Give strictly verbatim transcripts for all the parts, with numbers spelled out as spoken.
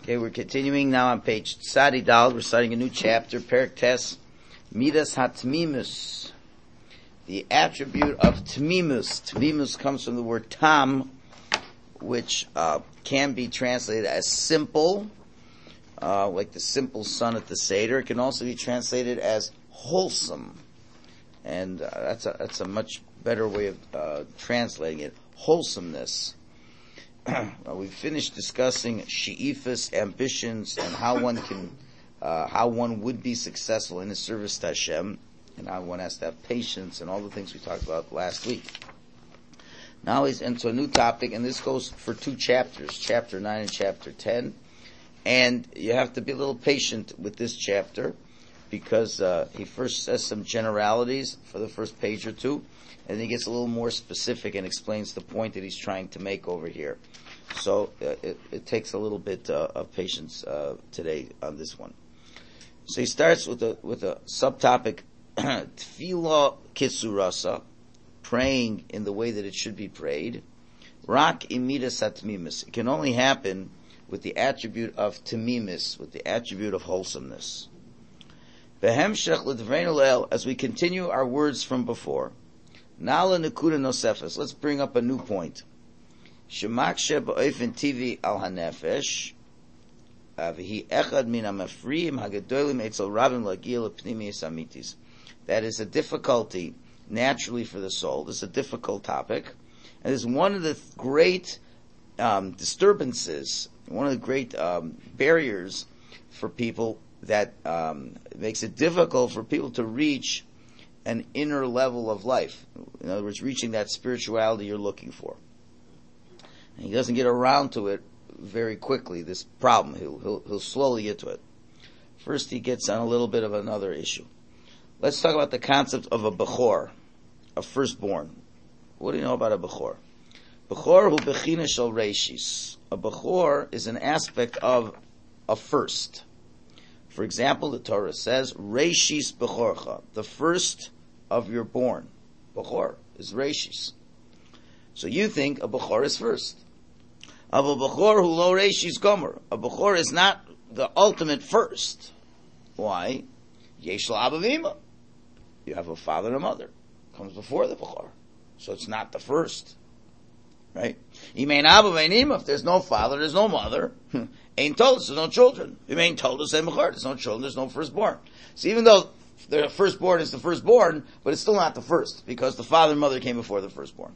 Okay, we're continuing now on page Tzadi Dal. We're starting a new chapter, Perek Tes, Midas HaTmimus. The attribute of Tmimus. Tmimus comes from the word tam, which uh, can be translated as simple, uh, like the simple son at the Seder. It can also be translated as wholesome. And uh, that's a that's a much better way of uh, translating it. Wholesomeness. Well, we finished discussing she'ifas, ambitions, and how one can, uh, how one would be successful in his service to Hashem, and how one has to have patience, and all the things we talked about last week. Now he's into a new topic, and this goes for two chapters, chapter nine and chapter ten, and you have to be a little patient with this chapter, because uh, he first says some generalities for the first page or two, and then he gets a little more specific and explains the point that he's trying to make over here. So uh, it, it takes a little bit uh, of patience uh, today on this one. So he starts with a with a subtopic, Tefillah Kisurasa, praying in the way that it should be prayed. Rak imidas hatmimis. It can only happen with the attribute of tamimis, with the attribute of wholesomeness. Behemshech l'dvrein leil, as we continue our words from before. Nala nekuda nosefes. Let's bring up a new point. Shemakshe ba'ofen tivi al hanefesh, v'hi echad min hamafriim hagadolim etzel rabim lagia lepnimiyas amitis. That is a difficulty naturally for the soul. This is a difficult topic, and it's one of the great um, disturbances, one of the great um, barriers for people that um, makes it difficult for people to reach an inner level of life. In other words, reaching that spirituality you're looking for. And he doesn't get around to it very quickly, this problem. He'll, he'll, he'll slowly get to it. First, he gets on a little bit of another issue. Let's talk about the concept of a Bechor, a firstborn. What do you know about a Bechor? Bechor hu bechina shel reishis. A Bechor is an aspect of a first. For example, the Torah says, Reishis Bechorcha, the first of your born. Bechor is Reishis. So you think a Bechor is first. Of a Bechor hu lo Reishis Gomer. A Bechor is not the ultimate first. Why? Yesh l'Abba v'Ima. You have a father and a mother. Comes before the Bechor. So it's not the first. Right? Imein Abba v'Ima, if there's no father, there's no mother. Ain't told us, there's no children. You ain't told us, there's no children, there's no firstborn. So even though the firstborn is the firstborn, but it's still not the first, because the father and mother came before the firstborn.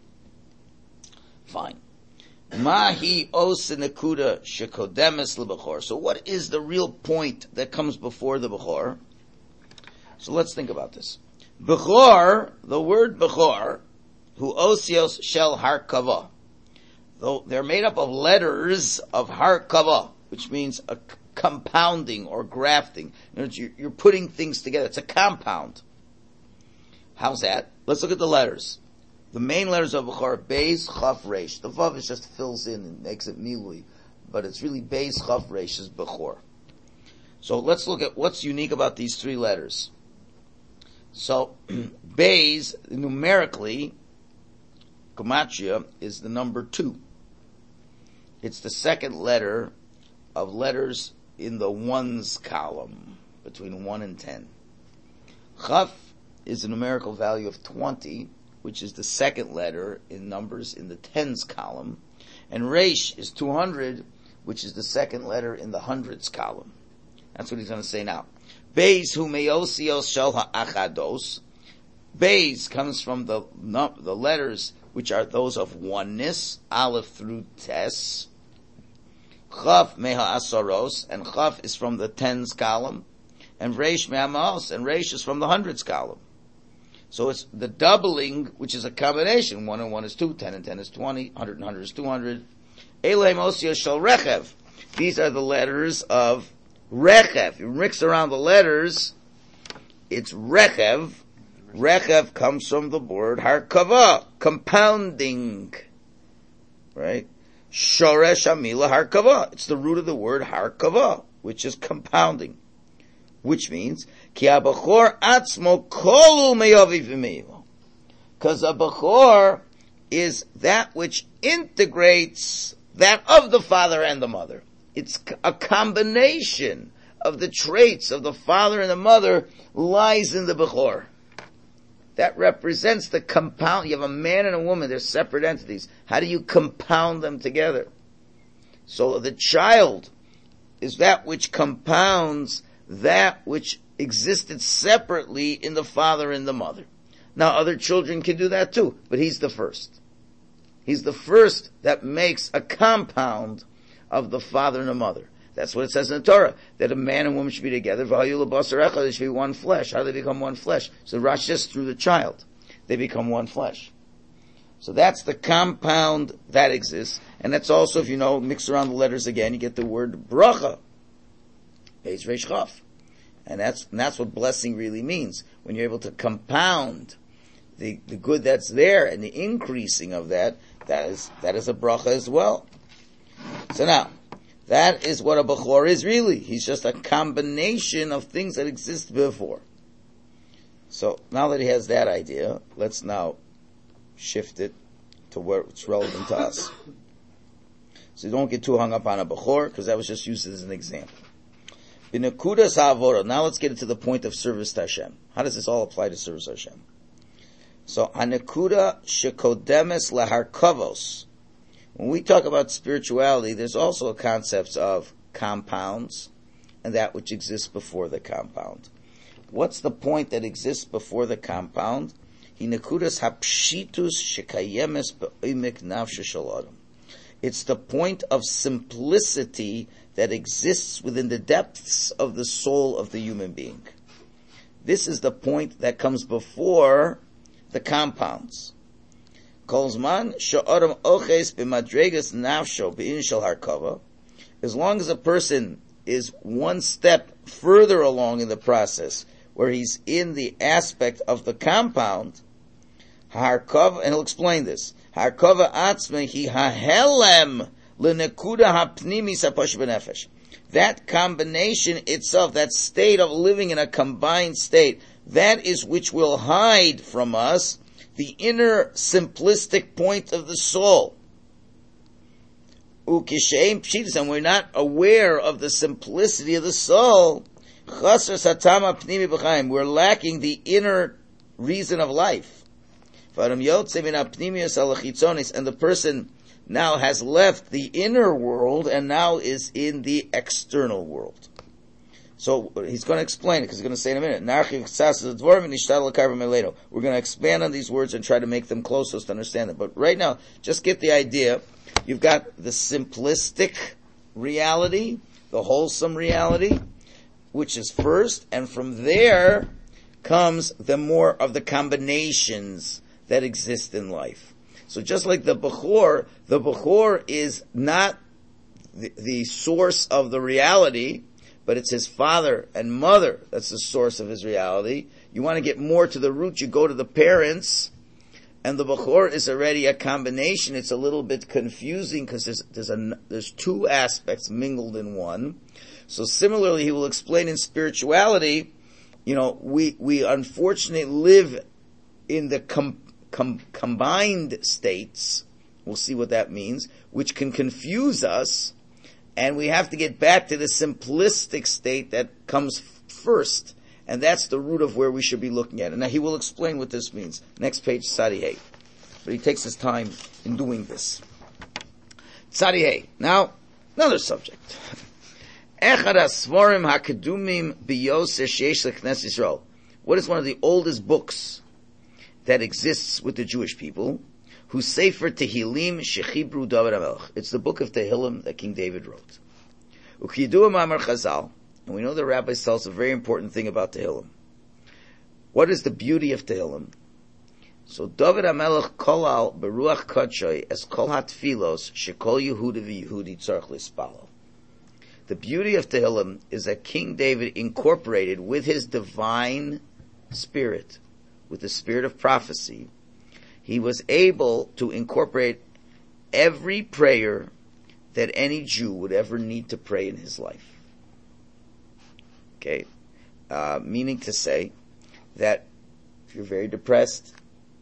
Fine. Mahi osinekuda shekodemes lebechor. So what is the real point that comes before the Bechor? So let's think about this. Bechor, the word Bechor, hu osios shel harkava. Though they're made up of letters of harkava, which means a c- compounding or grafting. In other words, you're, you're putting things together. It's a compound. How's that? Let's look at the letters. The main letters of Bechor, Beis, Chaf, Reish. The Vav is just fills in and makes it milui, but it's really Beis, Chaf, Reish is Bechor. So let's look at what's unique about these three letters. So, Beis, numerically, Gematria, is the number two. It's the second letter of letters in the ones column, between one and ten. Chaf is a numerical value of twenty, which is the second letter in numbers in the tens column. And Reish is two hundred, which is the second letter in the hundreds column. That's what he's going to say now. Beis hu meosios shel ha'achados. Beis comes from the the letters which are those of oneness, Aleph through Tes. Chaf meha asaros, and Chaf is from the tens column, and Reish meha maos, and Reish is from the hundreds column. So it's the doubling, which is a combination. One and one is two, ten and ten is twenty, hundred and hundred is two hundred. Elem osios shel rechev. These are the letters of rechev. You mix around the letters, it's rechev. Rechev comes from the word harkava, compounding, right? Shoresh amila harkava. It's the root of the word harkava, which is compounding, which means ki abachor atzmo kolu meyaviv v'meilo, because a bachor is that which integrates that of the father and the mother. It's a combination of the traits of the father and the mother lies in the Bechor. That represents the compound. You have a man and a woman, they're separate entities. How do you compound them together? So the child is that which compounds that which existed separately in the father and the mother. Now other children can do that too, but he's the first. He's the first that makes a compound of the father and the mother. That's what it says in the Torah, that a man and woman should be together. They should be one flesh. How do they become one flesh? So Rashi says through the child, they become one flesh. So that's the compound that exists. And that's also, if you know, mix around the letters again, you get the word bracha. Beis Reish Chaf. And that's, and that's what blessing really means. When you're able to compound the, the good that's there and the increasing of that, that is, that is a bracha as well. So now, that is what a Bechor is really. He's just a combination of things that exist before. So now that he has that idea, let's now shift it to where it's relevant to us. So don't get too hung up on a Bechor, because that was just used as an example. B'nekudas ha'avoda. Now let's get into the point of service to Hashem. How does this all apply to service to Hashem? So, hanekuda shekodemes laharkavos. When we talk about spirituality, there's also a concept of compounds and that which exists before the compound. What's the point that exists before the compound? Hinekudas hapshitus shekayemes be'imik nafshe shel adam. It's the point of simplicity that exists within the depths of the soul of the human being. This is the point that comes before the compounds. Kolzman sha'adam oches b'madregas nafsho b'in shel harkava. As long as a person is one step further along in the process, where he's in the aspect of the compound, harkava, and he'll explain this. Harkava atzme hi hahelem l'nekuda hapnimis haposh b'nefesh. That combination itself, that state of living in a combined state, that is which will hide from us the inner simplistic point of the soul. Ukisheim pshitas, and we're not aware of the simplicity of the soul. Chasar satama pnimi b'chaim, we're lacking the inner reason of life. And the person now has left the inner world and now is in the external world. So he's going to explain it, because he's going to say in a minute, we're going to expand on these words and try to make them close to us to understand them. But right now, just get the idea. You've got the simplistic reality, the wholesome reality, which is first, and from there comes the more of the combinations that exist in life. So just like the Bechor, the Bechor is not the, the source of the reality, but it's his father and mother that's the source of his reality. You want to get more to the root, you go to the parents, and the Bechor is already a combination. It's a little bit confusing because there's, there's, a, there's two aspects mingled in one. So similarly, he will explain in spirituality, you know, we, we unfortunately live in the com, com, combined states. We'll see what that means, which can confuse us. And we have to get back to the simplistic state that comes first. And that's the root of where we should be looking at it. Now he will explain what this means. Next page, Tzadi Hey. But he takes his time in doing this. Tzadi Hey. Now, another subject. Echad HaSforim HaKedumim B'Yoseh Sheyesh L'Knesset Yisrael. What is one of the oldest books that exists with the Jewish people? Who Sefer Tehillim Shechibru David HaMelech. It's the book of Tehillim that King David wrote. Ukiyidua Ma'amar Chazal. And we know the rabbis tell us a very important thing about Tehillim. What is the beauty of Tehillim? So David HaMelech kolal beruach kodshoy es kol hatfilos shekol Yehuda v'Yehudi tzarich lispalo. The beauty of Tehillim is that King David incorporated with his divine spirit, with the spirit of prophecy, he was able to incorporate every prayer that any Jew would ever need to pray in his life. Okay? Uh, meaning to say that if you're very depressed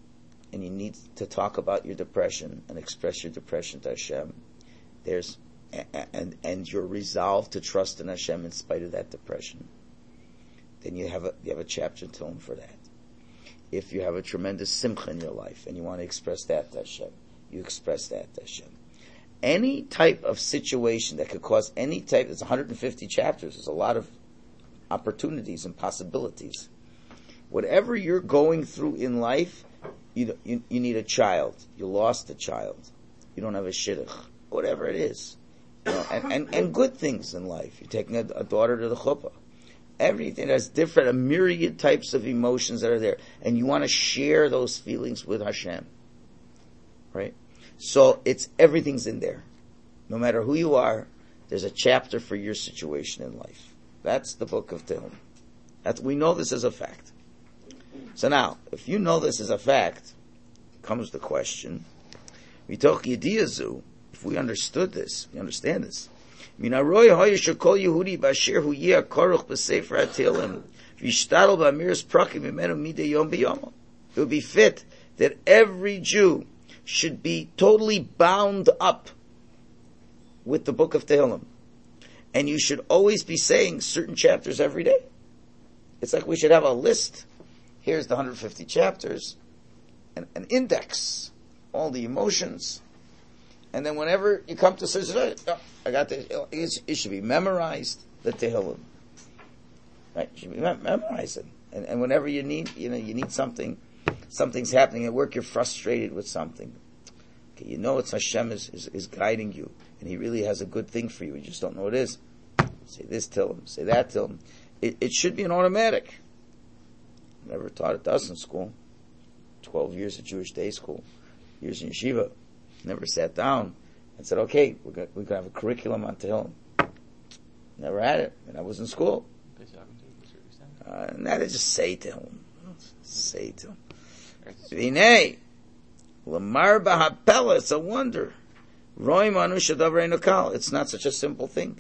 and you need to talk about your depression and express your depression to Hashem, there's and and you're resolved to trust in Hashem in spite of that depression, then you have a you have a chapter in Tehillim for that. If you have a tremendous simcha in your life and you want to express that to Hashem, you express that to Hashem. Any type of situation that could cause any type, there's one hundred fifty chapters, there's a lot of opportunities and possibilities. Whatever you're going through in life, you, you, you need a child. You lost a child. You don't have a shidduch. Whatever it is. You know, and, and, and good things in life. You're taking a, a daughter to the chuppah. Everything that's different, a myriad types of emotions that are there. And you want to share those feelings with Hashem. Right? So it's, everything's in there. No matter who you are, there's a chapter for your situation in life. That's the book of Tehillim. That's, we know this as a fact. So now, if you know this as a fact, comes the question, if we understood this, we understand this, it would be fit that every Jew should be totally bound up with the book of Tehillim. And you should always be saying certain chapters every day. It's like we should have a list. Here's the one hundred fifty chapters, an, an index, all the emotions. And then whenever you come to such a, oh, I got this, it should be memorized, the Tehillim. Right? It should be mem- memorized. And, and whenever you need, you know, you need something, something's happening at work, you're frustrated with something. Okay, you know it's Hashem is, is, is guiding you, and He really has a good thing for you, you just don't know what it is. Say this Tehillim, say that Tehillim. It, it should be an automatic. Never taught it to us in school. Twelve years of Jewish day school, years in yeshiva. Never sat down and said, "Okay, we're going we're to have a curriculum on Tehillim." Never had it, and I was in school. Uh, and that is just say Tehillim, say Tehillim. Vinay, lamar b'hapela. It's a wonder. Roy manu shadavar enokal. It's not such a simple thing.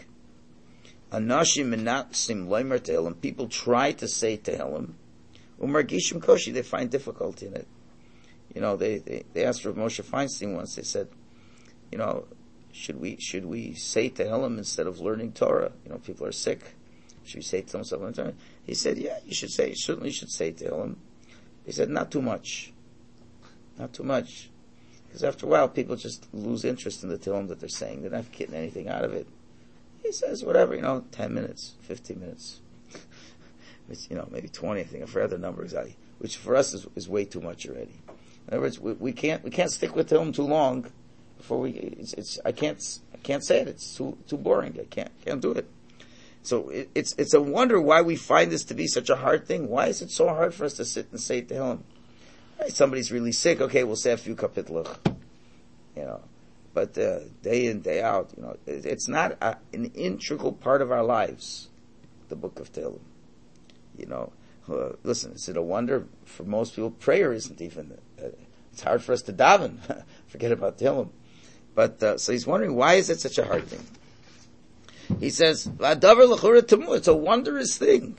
Anashim minasim loimer Tehillim. People try to say Tehillim. Umargishim koshi, they find difficulty in it. You know, they, they, they asked Rav Moshe Feinstein once, they said, you know, should we, should we say Tehillim instead of learning Torah? You know, people are sick. Should we say Tehillim Torah? He said, yeah, you should say, you certainly should say Tehillim. He said, not too much. Not too much. Because after a while, people just lose interest in the Tehillim that they're saying. They're not getting anything out of it. He says, whatever, you know, ten minutes, fifteen minutes. Which, you know, maybe twenty, I think, I forgot the number exactly, which for us is, is way too much already. In other words, we, we can't, we can't stick with Tehillim too long before we, it's, it's, I can't, I can't say it, it's too, too boring, I can't, can't do it. So it, it's, it's a wonder why we find this to be such a hard thing. Why is it so hard for us to sit and say Tehillim? Right, somebody's really sick, okay, we'll say a few kapitluch, you know, but, uh, day in, day out, you know, it, it's not a, an integral part of our lives, the book of Tehillim. You know, uh, listen, is it a wonder? For most people, prayer isn't even, uh, it's hard for us to daven. Forget about Tehillim. But, uh, so he's wondering, why is it such a hard thing? He says, it's a wondrous thing.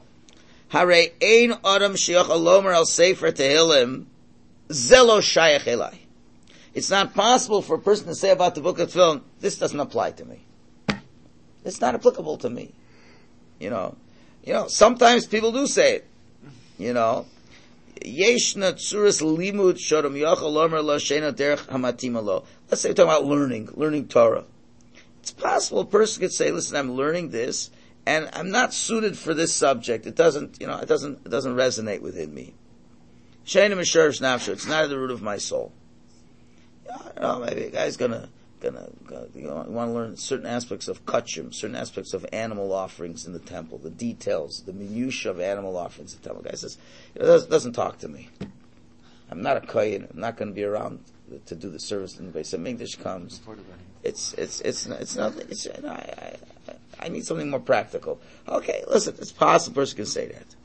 Hare ein adam shiach alomer al sefer Tehillim, zelo shayach elai. It's not possible for a person to say about the book of Tehillim, this doesn't apply to me. It's not applicable to me. You know, You know, sometimes people do say it. You know, Yeshna tzuras limud shodom yachal omer lo sheina derech hamatima lo. Let's say we're talking about learning, learning Torah. It's possible a person could say, "Listen, I'm learning this, and I'm not suited for this subject. It doesn't, you know, it doesn't, it doesn't resonate within me. Sheina misharish nafsho. It's not at the root of my soul. Yeah, I don't know, maybe a guy's gonna." Gonna, gonna, you know, want to learn certain aspects of kachim, certain aspects of animal offerings in the temple, the details, the minutiae of animal offerings in the temple. The guy says, it doesn't, doesn't talk to me. I'm not a kohen. I'm not going to be around to do the service in the base. Some English comes. It's, it's, it's, it's not, it's, I, I, I need something more practical. Okay, listen, it's possible a person can say that.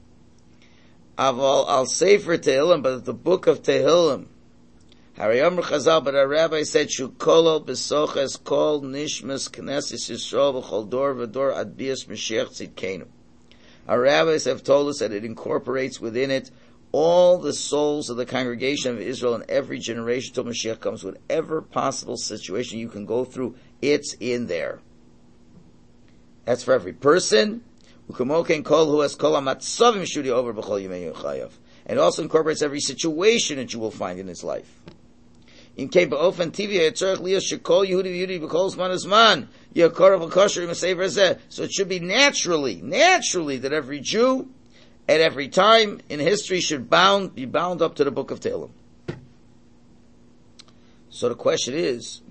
I'll, I'll say for Tehillim, but the book of Tehillim, Hariyamr Chazal, but our rabbi said, Shukolo besoches kol nishmas knesses Yisrael v'chol dor v'dor ad bias Mashiach tzidkenu. Our rabbis have told us that it incorporates within it all the souls of the congregation of Israel in every generation till Mashiach comes. Whatever possible situation you can go through It's in there. That's for every person. And it also incorporates every situation that you will find in his life. So it should be naturally, naturally that every Jew at every time in history should bound, be bound up to the book of Tehillim. So the question is,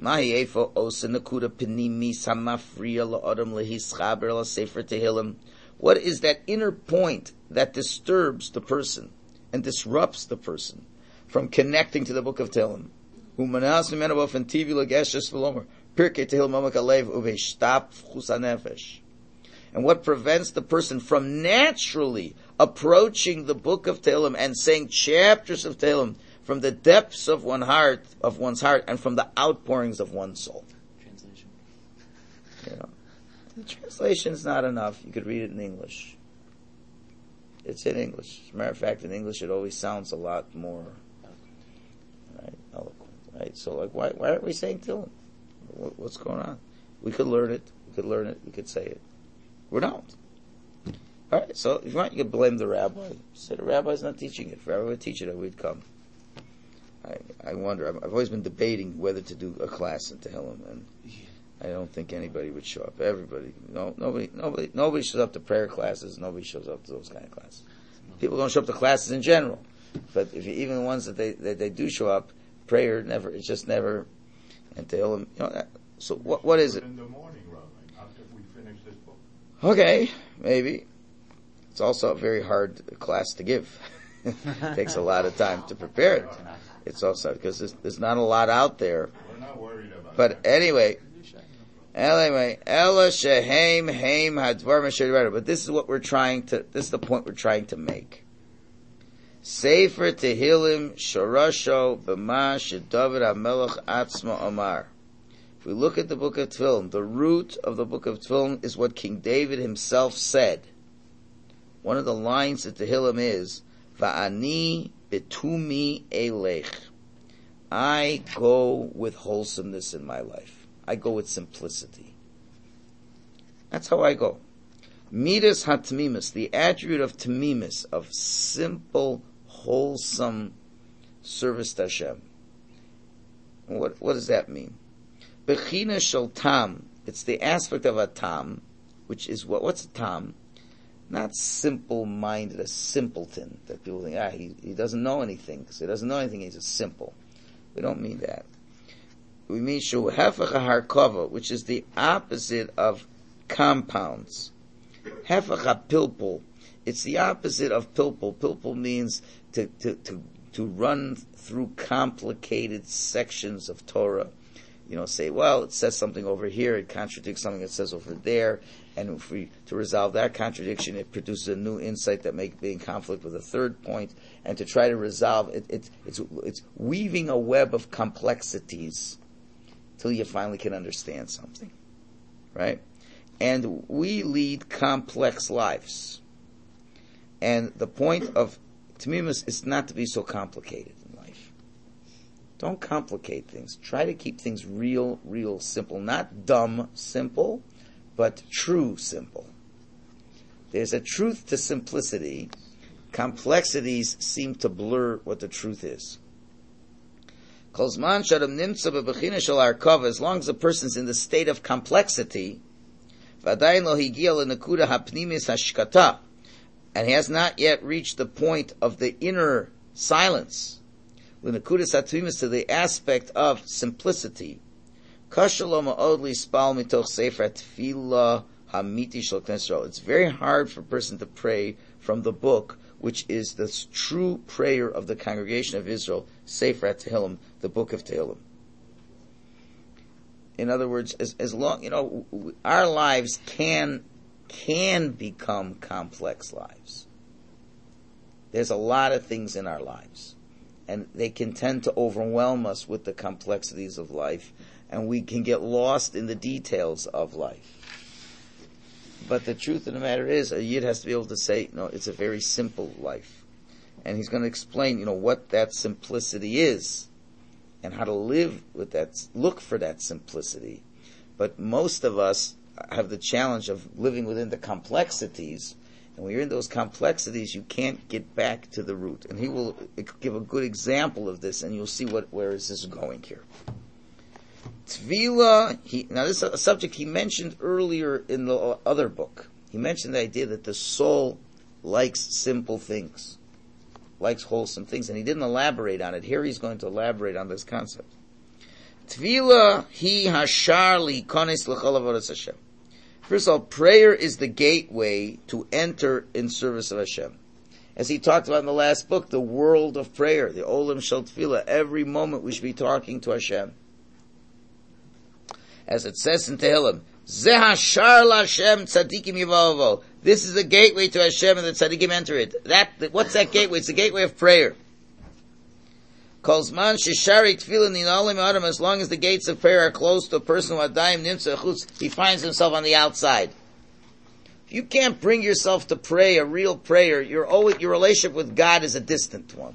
what is that inner point that disturbs the person and disrupts the person from connecting to the book of Tehillim? And what prevents the person from naturally approaching the book of Tehillim and saying chapters of Tehillim from the depths of one heart, of one's heart, and from the outpourings of one's soul? Translation. You know, the translation is not enough. You could read it in English. It's in English. As a matter of fact, in English it always sounds a lot more, right, eloquent, right? So, like, why why aren't we saying Tehillim? What, what's going on? We could learn it. We could learn it. We could say it. We don't. All right. So, if you want, you could blame the rabbi. Say the rabbi's not teaching it. If the rabbi would teach it, we'd come. I, I wonder. I've, I've always been debating whether to do a class in Tehillim, and I don't think anybody would show up. Everybody, no, nobody, nobody, nobody shows up to prayer classes. Nobody shows up to those kind of classes. People don't show up to classes in general, but if you, even the ones that they that they do show up, prayer never. It's just never. And Tehillim, you know. That, so what what is it? In the morning, Rabbi, after we finish this book. Okay, maybe. It's also a very hard class to give. It takes a lot of time to prepare it. It's also because there's, there's not a lot out there. We're not worried about but that. anyway, anyway, Ella shehem heim hadvar meshayir. But this is what we're trying to. This is the point we're trying to make. Sefer Tehillim Shorasho B'ma Shedavid HaMelech Atzma Omar. If we look at the book of Tehillim, the root of the book of Tehillim is what King David himself said. One of the lines of Tehillim is, Va'ani betumi elech. I go with wholesomeness in my life. I go with simplicity. That's how I go. Midas hatmimus, the attribute of tamimus, of simple, wholesome service to Hashem. What, what does that mean? Bechina shel tam, it's the aspect of a tam, which is what? What's a tam? Not simple-minded, a simpleton, that people think, ah, he, he doesn't know anything, because he doesn't know anything, he's a simple. We don't mean that. We mean shu hefach harkova, which is the opposite of compounds. Hefach pilpul, it's the opposite of pilpul. Pilpul means to, to, to, to run through complicated sections of Torah. You know, say, well, it says something over here, it contradicts something it says over there, and if we, to resolve that contradiction, it produces a new insight that may be in conflict with a third point, and to try to resolve it, it it's, it's weaving a web of complexities till you finally can understand something. Right? And we lead complex lives. And the point of Tamimus is not to be so complicated. Don't complicate things. Try to keep things real, real simple. Not dumb simple, but true simple. There's a truth to simplicity. Complexities seem to blur what the truth is. As long as a person's in the state of complexity, and he has not yet reached the point of the inner silence, L'nekudas hatmimus, to the aspect of simplicity. It's very hard for a person to pray from the book, which is the true prayer of the congregation of Israel, Sefer Tehillim, the book of Tehillim. In other words, as, as long, you know, our lives can, can become complex lives. There's a lot of things in our lives. And they can tend to overwhelm us with the complexities of life, and we can get lost in the details of life. But the truth of the matter is, a Yid has to be able to say, no, it's a very simple life. And he's going to explain, you know, what that simplicity is, and how to live with that, look for that simplicity. But most of us have the challenge of living within the complexities, and when you're in those complexities, you can't get back to the root. And he will give a good example of this, and you'll see what where is this going here. Tvila, he, now this is a subject he mentioned earlier in the other book. He mentioned the idea that the soul likes simple things, likes wholesome things, and he didn't elaborate on it. Here he's going to elaborate on this concept. Tvila hi hashar li konis l'chol avodas Hashem. First of all, prayer is the gateway to enter in service of Hashem. As he talked about in the last book, the world of prayer, the Olam Shel Tefillah, every moment we should be talking to Hashem. As it says in Tehillim, Zeh hashar l'Hashem tzadikim yivavo. This is the gateway to Hashem, and the tzadikim enter it. That, what's that gateway? It's the gateway of prayer. Kolzman sheshari tefillin ninalim adam. As long as the gates of prayer are closed to a person who adayim nimtza chutz, he finds himself on the outside. If you can't bring yourself to pray a real prayer, your always, your relationship with God is a distant one.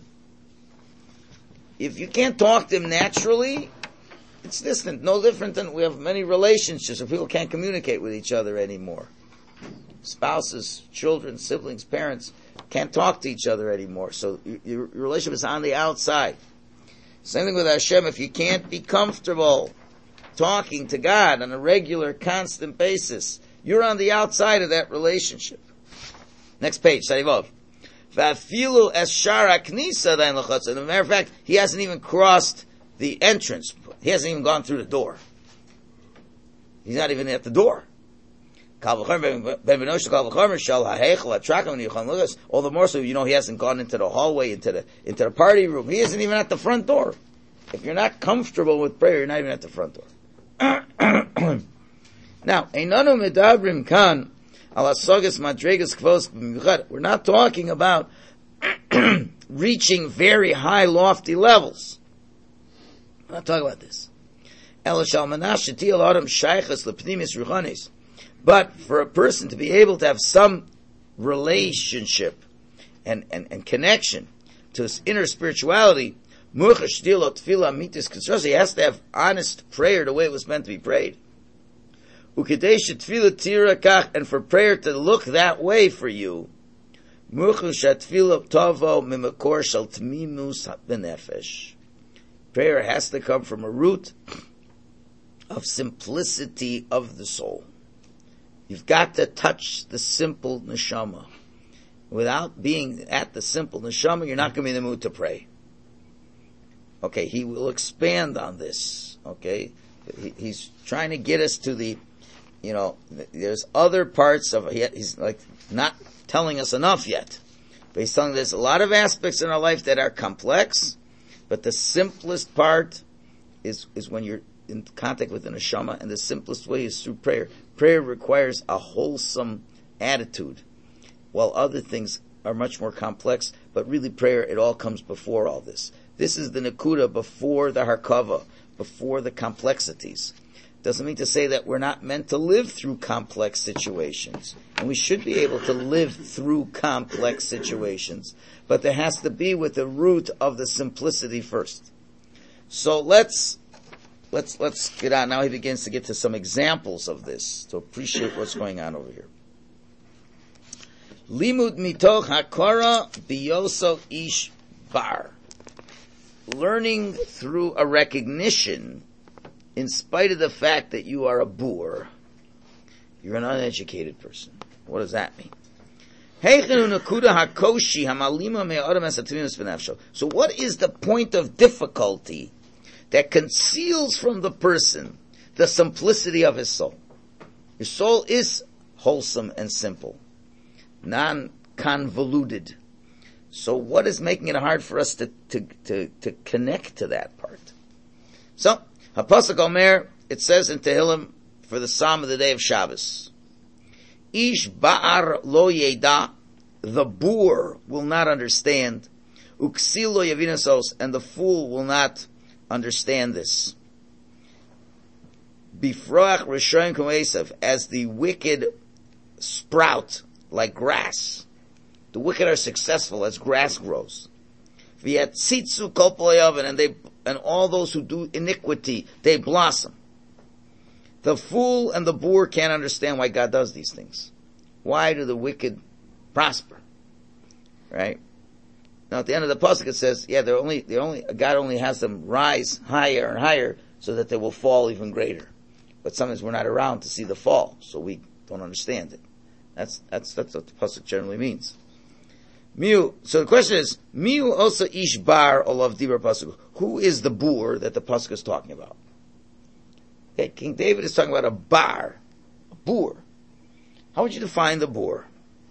If you can't talk to Him naturally, it's distant. No different than we have many relationships where people can't communicate with each other anymore. Spouses, children, siblings, parents can't talk to each other anymore. So your, your relationship is on the outside. Same thing with Hashem. If you can't be comfortable talking to God on a regular, constant basis, you're on the outside of that relationship. Next page, Sarivov. V'afilu es shara knisa dain l'chotz. As a matter of fact, he hasn't even crossed the entrance. He hasn't even gone through the door. He's not even at the door. All the more so, you know, he hasn't gone into the hallway, into the into the party room. He isn't even at the front door. If you're not comfortable with prayer, you're not even at the front door. Now, einanu medabrim kan ala sogas madregas kvos b'michad. We're not talking about reaching very high, lofty levels. We're not talking about this. But for a person to be able to have some relationship and, and, and connection to his inner spirituality, he has to have honest prayer the way it was meant to be prayed. And for prayer to look that way for you, prayer has to come from a root of simplicity of the soul. You've got to touch the simple neshama. Without being at the simple neshama, you're not going to be in the mood to pray. Okay, he will expand on this. Okay, he, he's trying to get us to the, you know, there's other parts of, he, he's like not telling us enough yet. But he's telling us there's a lot of aspects in our life that are complex, but the simplest part is, is when you're in contact with the neshama, and the simplest way is through prayer. Prayer requires a wholesome attitude, while other things are much more complex, but really prayer, it all comes before all this. This is the Nakuda before the Harkava, before the complexities. Doesn't mean to say that we're not meant to live through complex situations, and we should be able to live through complex situations, but there has to be with the root of the simplicity first. So let's Let's let's get on. Now he begins to get to some examples of this to appreciate what's going on over here. Limud mitoch hakara biyoso ish bar. Learning through a recognition, in spite of the fact that you are a boor, you're an uneducated person. What does that mean? So what is the point of difficulty that conceals from the person the simplicity of his soul? His soul is wholesome and simple, non-convoluted. So what is making it hard for us to, to, to, to connect to that part? So, HaPasuk Omer, it says in Tehillim for the Psalm of the day of Shabbos, Ish ba'ar lo yeda, the boor will not understand, uksil lo yavinasos, and the fool will not understand this. Bifroach Rishonim K'mo Esav, as the wicked sprout like grass. The wicked are successful as grass grows. V'yatzitzu kol ployaven, and they and all those who do iniquity, they blossom. The fool and the boor can't understand why God does these things. Why do the wicked prosper? Right? Now at the end of the pasuk it says, yeah, they're only, they're only, God only has them rise higher and higher so that they will fall even greater. But sometimes we're not around to see the fall, so we don't understand it. That's, that's, that's what the pasuk generally means. Miu, so the question is, Miu also ish bar olav dibur pasuk. Who is the boor that the pasuk is talking about? Okay, King David is talking about a bar, a boor. How would you define the boor?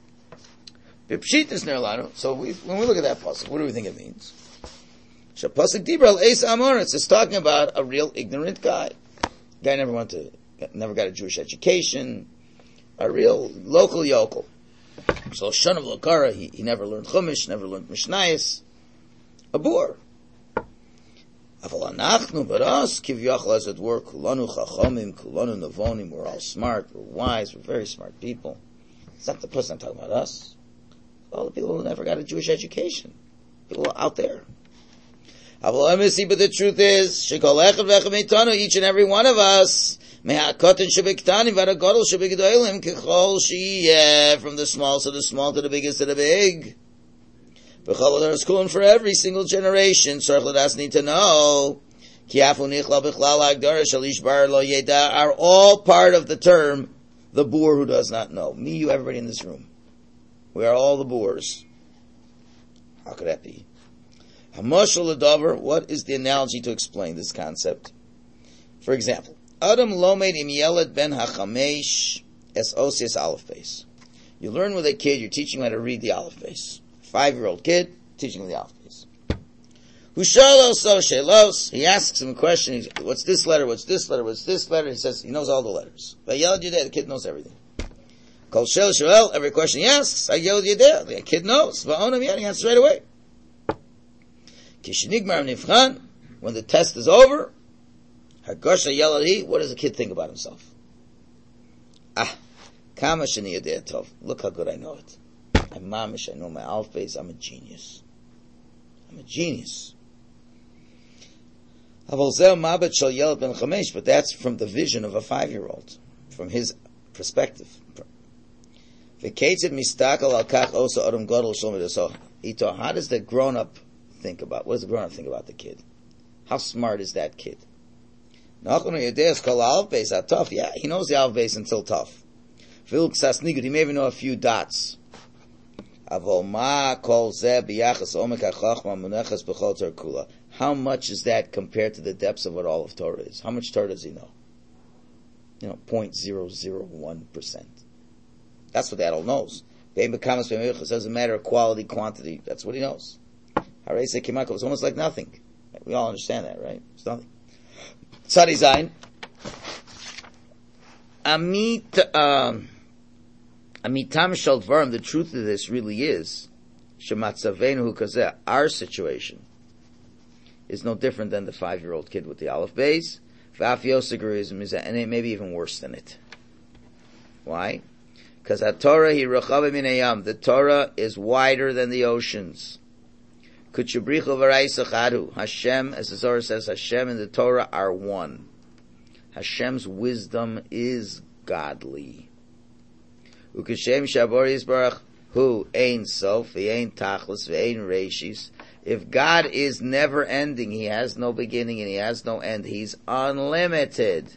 So we, when we look at that pasuk, what do we think it means? Shapasuk dibur eis amoritz. It's talking about a real ignorant guy. Guy never went to, never got a Jewish education. A real local yokel. So Shon of Lokara, he, he never learned Chumash, never learned Mishnayos. A boor. Aval anachnu, but us, kivyachal as it were, kulanu chachomim, kulanu navonim, we're all smart, we're wise, we're very smart people. It's not the person I'm talking about, us. All the people who never got a Jewish education. People out there. Aval emisi, but the truth is, shekol echad v'echad meitanu, each and every one of us, me'akotin shebektanim, v'adagodol shebegdoilim, kechol shiyeh, from the small to the small to the biggest to the big. B'chol for every single generation. Tzarich l'das need to know. Kiafu nichla b'chlal agdara shalish bar lo yeda are all part of the term the boor who does not know. Me, you, everybody in this room. We are all the boors. How could that be? Hamoshel l'davar. What is the analogy to explain this concept? For example, Adam lomed im yeled ben hachamesh es osius aleph beis. You learn with a kid. You're teaching him how to read the aleph beis. Five-year-old kid, teaching him the alphabet. He asks him a question, he's, what's this letter, what's this letter, what's this letter? He says, he knows all the letters. But yelled Yudeh, the kid knows everything. Kol shel shoel, every question he asks, I yelled Yudeh, the kid knows. Va'onam yad, he answers right away. Kishnigmar nifchan, when the test is over, Hagosha yelad, what does the kid think about himself? Ah, kama shani Yudeh tov, look how good I know it. I'm mamish, I know my alphabet, I'm a genius. I'm a genius. But that's from the vision of a five-year-old, from his perspective. How does the grown-up think about, what does the grown-up think about the kid? How smart is that kid? Yeah, he knows the alphabet until tough. He may even know a few dots. How much is that compared to the depths of what all of Torah is? How much Torah does he know? You know, zero point zero zero one percent. That's what that all knows. It doesn't matter quality, quantity. That's what he knows. It's almost like nothing. We all understand that, right? It's nothing. Tzadi Zayin. Amit, um, Amitam Shalvarim, the truth of this really is, Shematzavenu Kazeh, our situation is no different than the five-year-old kid with the aleph beis. V'af Yosegrism is, and it may be even worse than it. Why? Because the Torah, he rechav min hayam, the Torah is wider than the oceans. Kutshubrichu v'raisachadu, Hashem, as the Zohar says, Hashem and the Torah are one. Hashem's wisdom is godly. Ukashem Shabor Yisbarach, who ain't sof, he ain't tachlis, he ain't reshis. If God is never ending, he has no beginning and he has no end. He's unlimited.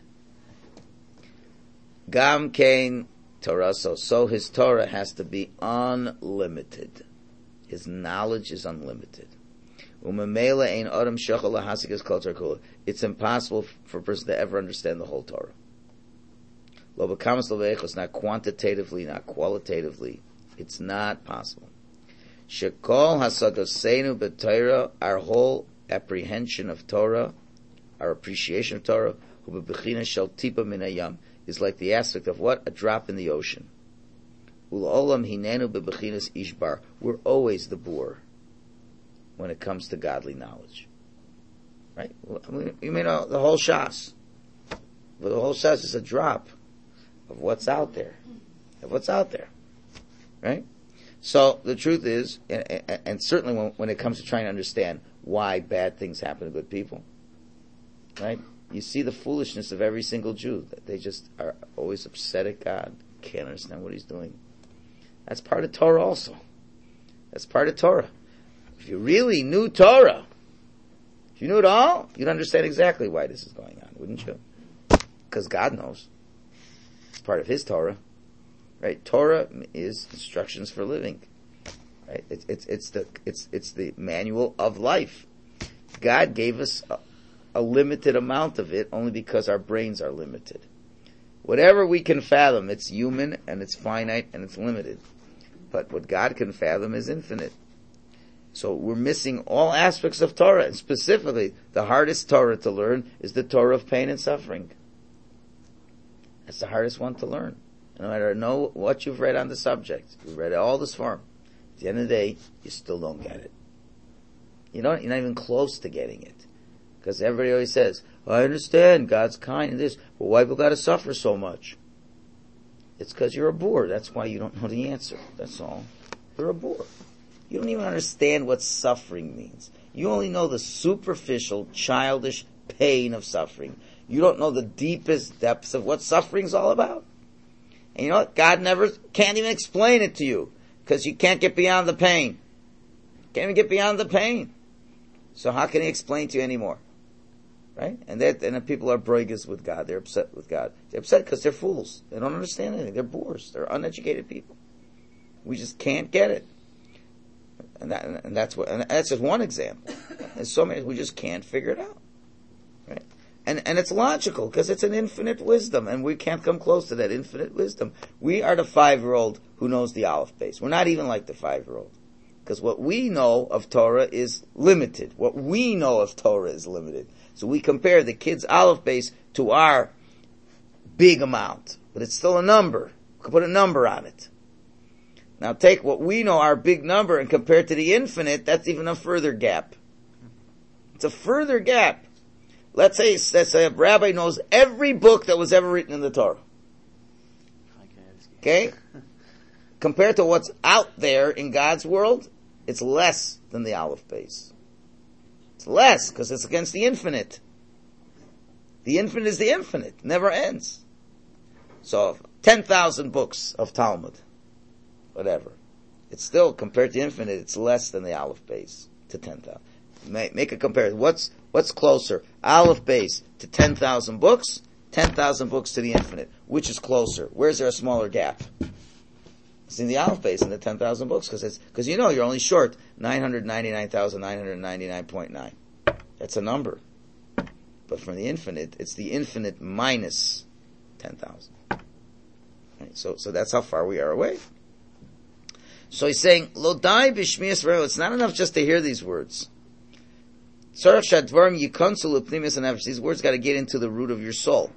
Gam Kain Torah, so, so his Torah has to be unlimited. His knowledge is unlimited. Umamela ein adam shachal lahasikas kol Torah kula. It's impossible for a person to ever understand the whole Torah. Lo b'kamas lo v'echos, not quantitatively, not qualitatively. It's not possible. Shekol hasagosenu b'Torah, our whole apprehension of Torah, our appreciation of Torah, hu b'bechina shel tipa min hayam, is like the aspect of what? A drop in the ocean. Ul'olam hinenu b'bechinas ishbar. We're always the boor when it comes to godly knowledge. Right? You may know the whole Shas. But the whole Shas is a drop of what's out there. Of what's out there. Right? So, the truth is, and, and certainly when, when it comes to trying to understand why bad things happen to good people, right? you see the foolishness of every single Jew. They just are always upset at God. Can't understand what he's doing. That's part of Torah also. That's part of Torah. If you really knew Torah, if you knew it all, you'd understand exactly why this is going on, wouldn't you? Because God knows. It's part of His Torah. Right? Torah is instructions for living. Right? It's, it's, it's the, it's, it's the manual of life. God gave us a, a limited amount of it only because our brains are limited. Whatever we can fathom, it's human and it's finite and it's limited. But what God can fathom is infinite. So we're missing all aspects of Torah, and specifically the hardest Torah to learn is the Torah of pain and suffering. That's the hardest one to learn. No matter know what you've read on the subject, you've read all this form. At the end of the day, you still don't get it. You don't, you're not even close to getting it. Because everybody always says, I understand, God's kind and this, but why have we got to suffer so much? It's because you're a boor. That's why you don't know the answer. That's all. You're a boor. You don't even understand what suffering means. You only know the superficial, childish pain of suffering. You don't know the deepest depths of what suffering's all about. And you know what? God never, can't even explain it to you. Because you can't get beyond the pain. Can't even get beyond the pain. So how can He explain to you anymore? Right? And that, and the people are broigas with God. They're upset with God. They're upset because they're fools. They don't understand anything. They're boors. They're uneducated people. We just can't get it. And that, and that's what, and that's just one example. There's so many, we just can't figure it out. Right? And, and it's logical, because it's an infinite wisdom, and we can't come close to that infinite wisdom. We are the five-year-old who knows the Aleph base. We're not even like the five-year-old. Because what we know of Torah is limited. What we know of Torah is limited. So we compare the kid's Aleph base to our big amount. But it's still a number. We can put a number on it. Now take what we know, our big number, and compare it to the infinite, that's even a further gap. It's a further gap. Let's say, let's say a rabbi knows every book that was ever written in the Torah. Okay? Compared to what's out there in God's world, it's less than the Aleph base. It's less, because it's against the infinite. The infinite is the infinite. Never ends. So, ten thousand books of Talmud. Whatever. It's still, compared to infinite, it's less than the Aleph base to ten thousand. Make, make a comparison. What's, what's closer? Aleph base to ten thousand books, ten thousand books to the infinite. Which is closer? Where's there a smaller gap? It's in the Aleph base in the ten thousand books, because it's, because you know you're only short nine hundred ninety-nine thousand nine hundred ninety-nine point nine. That's a number. But from the infinite, it's the infinite minus ten thousand. Right? So, so that's how far we are away. So he's saying, Lo dai b'shmias v'reu. It's not enough just to hear these words. Tzarech shadvarim yikonsu l'pnimis hanefesh. These words got to get into the root of your soul.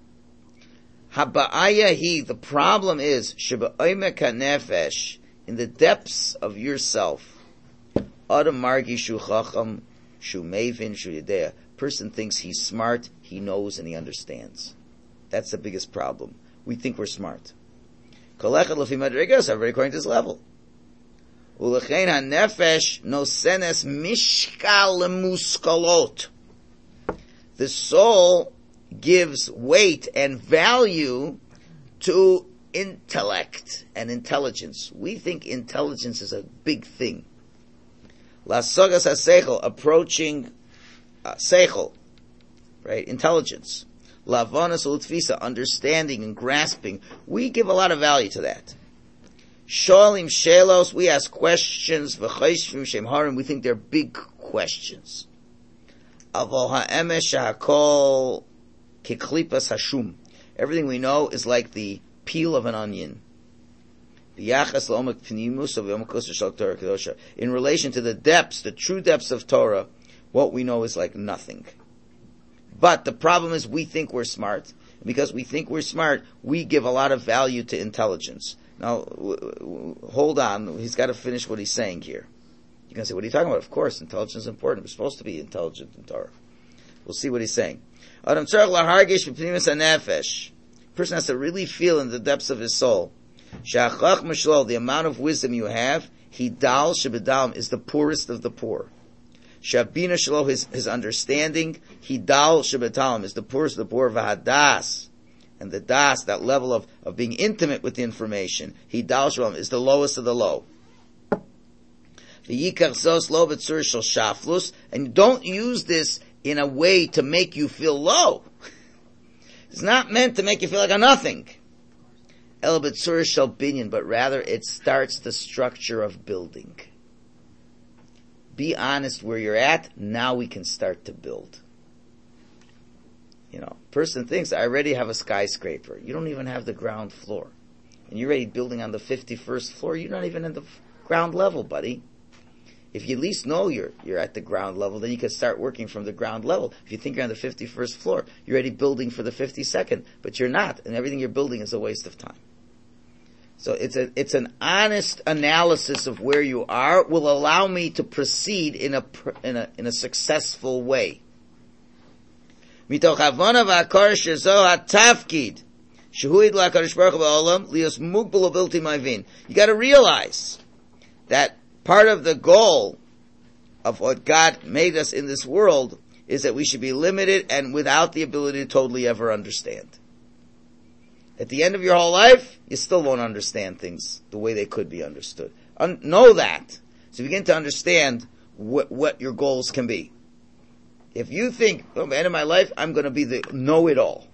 Haba'aya hi. The problem is sheba'omek hanefesh, in the depths of yourself. Adam margi shu chacham shu mevin shu yedea. Person thinks he's smart, he knows, and he understands. That's the biggest problem. We think we're smart. Kol echad lefi madregas, everybody according to his level. Ulechein hanefesh nosenes mishkal lemuskalot. The soul gives weight and value to intellect and intelligence. We think intelligence is a big thing. Lasogas haseichel, approaching uh, seichel, right? Intelligence. Lavanas ultfisa, understanding and grasping. We give a lot of value to that. Sholim shelos, we ask questions. V'choshvim shem harim, we think they're big questions. Avol ha'emesh ha'kol keklipas hashum. Everything we know is like the peel of an onion. In relation to the depths, the true depths of Torah, what we know is like nothing. But the problem is we think we're smart. Because we think we're smart, we give a lot of value to intelligence. Now, w- w- hold on. He's got to finish what he's saying here. You're going to say, what are you talking about? Of course, intelligence is important. We're supposed to be intelligent in Torah. We'll see what he's saying. A person has to really feel in the depths of his soul. The amount of wisdom you have, hidal shebedalm, is the poorest of the poor. Shabina shelo, his, his understanding. Hidal shebetalim, is the poorest of the poor. Vahadas, and the das, that level of, of being intimate with the information. Hidal shelo is the lowest of the low. V'yikach zos lo b'tzur shel shaflus, and don't use this in a way to make you feel low. It's not meant to make you feel like a nothing. El b'tzur shel binyan, but rather it starts the structure of building. Be honest where you're at, now we can start to build. You know, person thinks, I already have a skyscraper. You don't even have the ground floor. And you're already building on the fifty-first floor, you're not even at the ground level, buddy. If you at least know you're you're at the ground level, then you can start working from the ground level. If you think you're on the fifty-first floor, you're already building for the fifty-second, but you're not, and everything you're building is a waste of time. So it's a it's an honest analysis of where you are will allow me to proceed in a in a in a successful way. Mitoch havana v'akar shezo hatafkid shehuid la'kadosh baruch hu ba'olam lios mugbal bilti ma'vin. You got to realize that part of the goal of what God made us in this world is that we should be limited and without the ability to totally ever understand. At the end of your whole life, you still won't understand things the way they could be understood. Un- know that. So begin to understand what, what your goals can be. If you think, oh, at the end of my life, I'm going to be the know-it-all.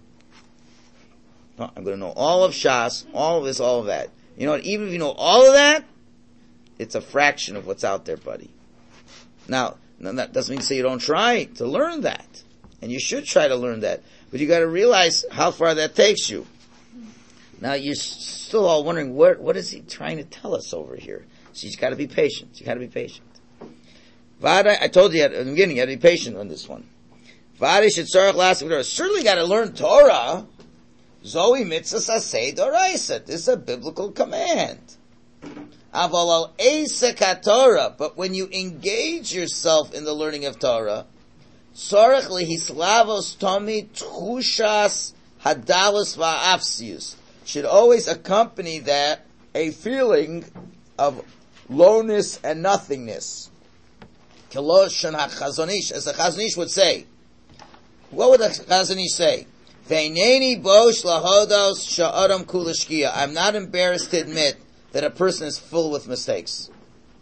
No, I'm going to know all of Shas, all of this, all of that. You know what? Even if you know all of that, it's a fraction of what's out there, buddy. Now, that doesn't mean to say you don't try to learn that. And you should try to learn that. But you got to realize how far that takes you. Now, you're still all wondering, what, what is he trying to tell us over here? So you've got to be patient. You got to be patient. Vada, I told you at the beginning, you got to be patient on this one. Vada should certainly got to learn Torah. Zoe mitzvah sasei doraisa. This is a biblical command. Avalal eisek Torah, but when you engage yourself in the learning of Torah, tzorech lehislavos tomi tchushas hadalos va'afsius, should always accompany that a feeling of lowness and nothingness. Keloshan HaChazon Ish, as the Chazon Ish would say. What would the Chazon Ish say? Veineni bosh lahodos sha'adam kulashkia. I'm not embarrassed to admit that a person is full with mistakes.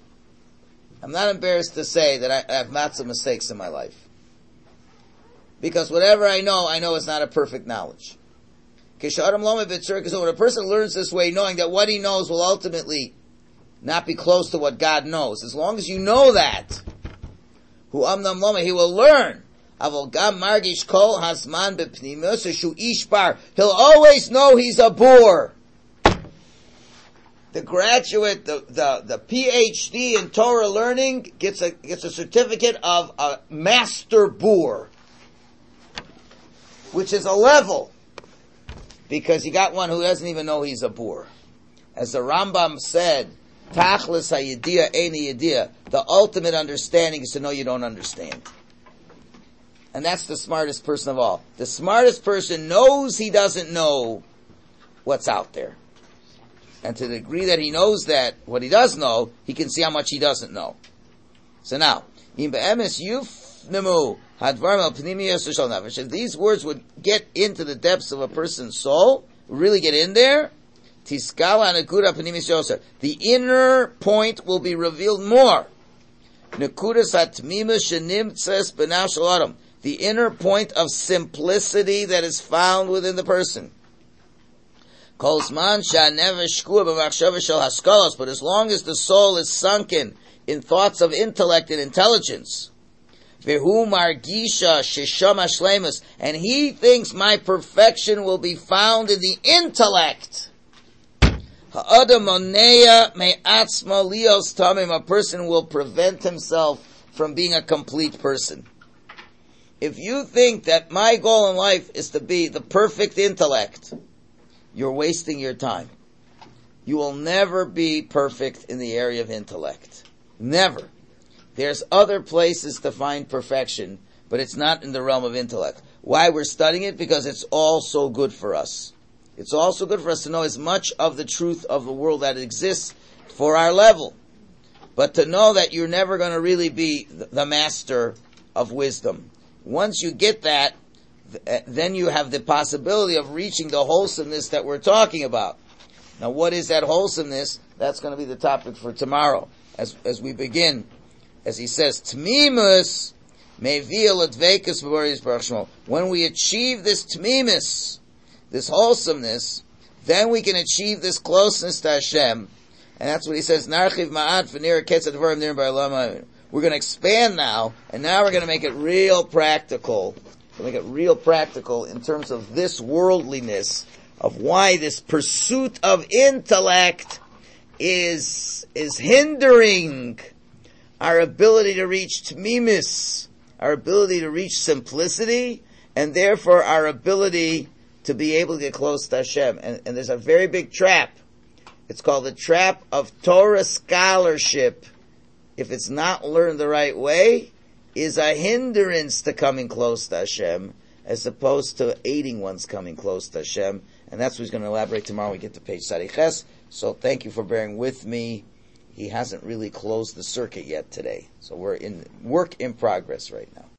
I'm not embarrassed to say that I have lots of mistakes in my life. Because whatever I know, I know is not a perfect knowledge. Because when a person learns this way, knowing that what he knows will ultimately not be close to what God knows, as long as you know that, he will learn. He'll always know he's a boor. The graduate, the, the, the P H D in Torah learning gets a, gets a certificate of a master boor, which is a level, because you got one who doesn't even know he's a boor. As the Rambam said, Tachlis hayediyah eini yediyah, the ultimate understanding is to know you don't understand. And that's the smartest person of all. The smartest person knows he doesn't know what's out there. And to the degree that he knows that, what he does know, he can see how much he doesn't know. So now, if these words would get into the depths of a person's soul, really get in there, the inner point will be revealed more. The inner point of simplicity that is found within the person. But as long as the soul is sunken in thoughts of intellect and intelligence, and he thinks my perfection will be found in the intellect, a person will prevent himself from being a complete person. If you think that my goal in life is to be the perfect intellect, you're wasting your time. You will never be perfect in the area of intellect. Never. There's other places to find perfection, but it's not in the realm of intellect. Why we're studying it? Because it's all so good for us. It's also good for us to know as much of the truth of the world that exists for our level. but to know that you're never going to really be the master of wisdom. Once you get that, then you have the possibility of reaching the wholesomeness that we're talking about. Now, what is that wholesomeness? That's going to be the topic for tomorrow, as as we begin. As he says, Tmimus mevi'el advekus b'boris baruch shmo. When we achieve this tmimus, this wholesomeness, then we can achieve this closeness to Hashem. And that's what he says, Narchiv ma'at v'nir ketz advarim nir ba'olam. We're going to expand now, and now we're going to make it real practical. We'll make it real practical in terms of this worldliness, of why this pursuit of intellect is is hindering our ability to reach tmimis, our ability to reach simplicity, and therefore our ability to be able to get close to Hashem. And, and there's a very big trap. It's called the trap of Torah scholarship. If it's not learned the right way, is a hindrance to coming close to Hashem, as opposed to aiding one's coming close to Hashem. And that's what he's going to elaborate tomorrow when we get to page Sadiches. So thank you for bearing with me. He hasn't really closed the circuit yet today. So we're in work in progress right now.